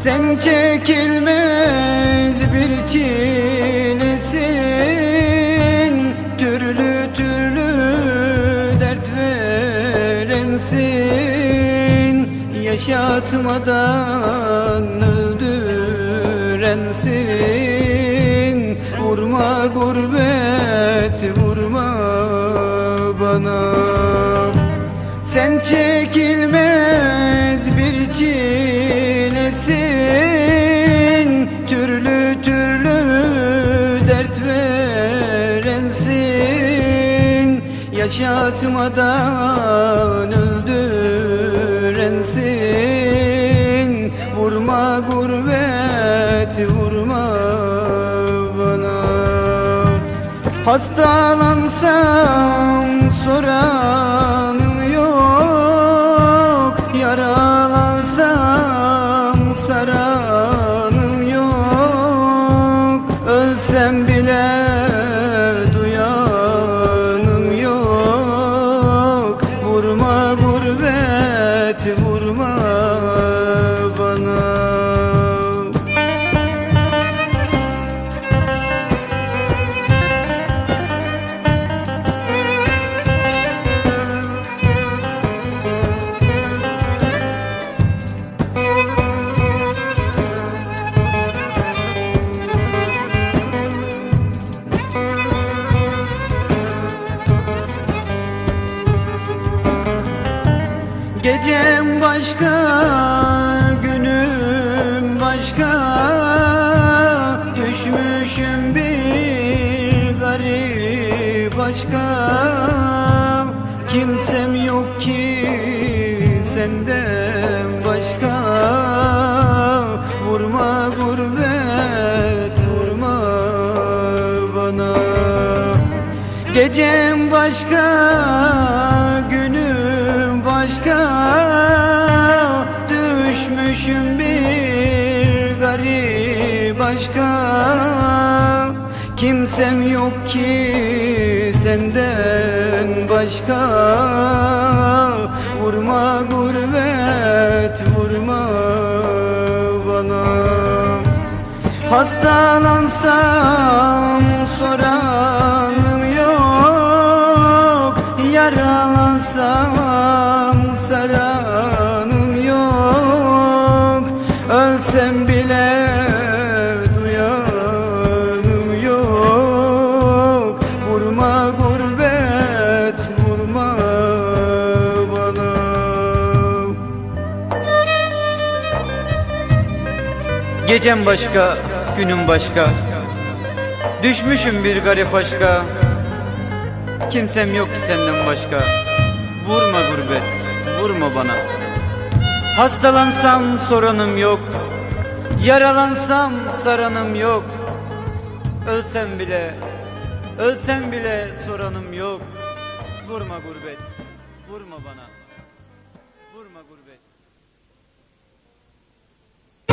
Sen çekilmez bir çilesin, türlü türlü dert verensin, yaşatmadan öldürensin. Vurma gurbet, vurma bana. Sen çekilmez bir çilesin, türlü türlü dert verensin, yaşatmadan öldürensin. Vurma gurbet, vurma bana. Hastalansam soranım yok, yaralansam saranım yok. Ölsem bile duyanım yok. Vurma gurbet, vurma bana. Gecem başka, günüm başka, düşmüşüm bir garip aşka. Kimsem yok ki senden başka. Vurma gurbet, vurma bana. Gecem başka, günüm başka, düşmüşüm bir garip aşka. Kimsem yok ki senden başka. Vurma gurbet, vurma bana. Hastalansam soranım yok, yaralansam saranım yok. Ölsem bile duyanım yok. Vurma gurbet, vurma bana. Gecem başka, günüm başka, düşmüşüm bir garip aşka. Kimsem yok ki senden başka. Vurma gurbet, vurma bana. Hastalansam soranım yok, yaralansam saranım yok. Ölsem bile soranım yok. Vurma gurbet, vurma bana. Vurma gurbet.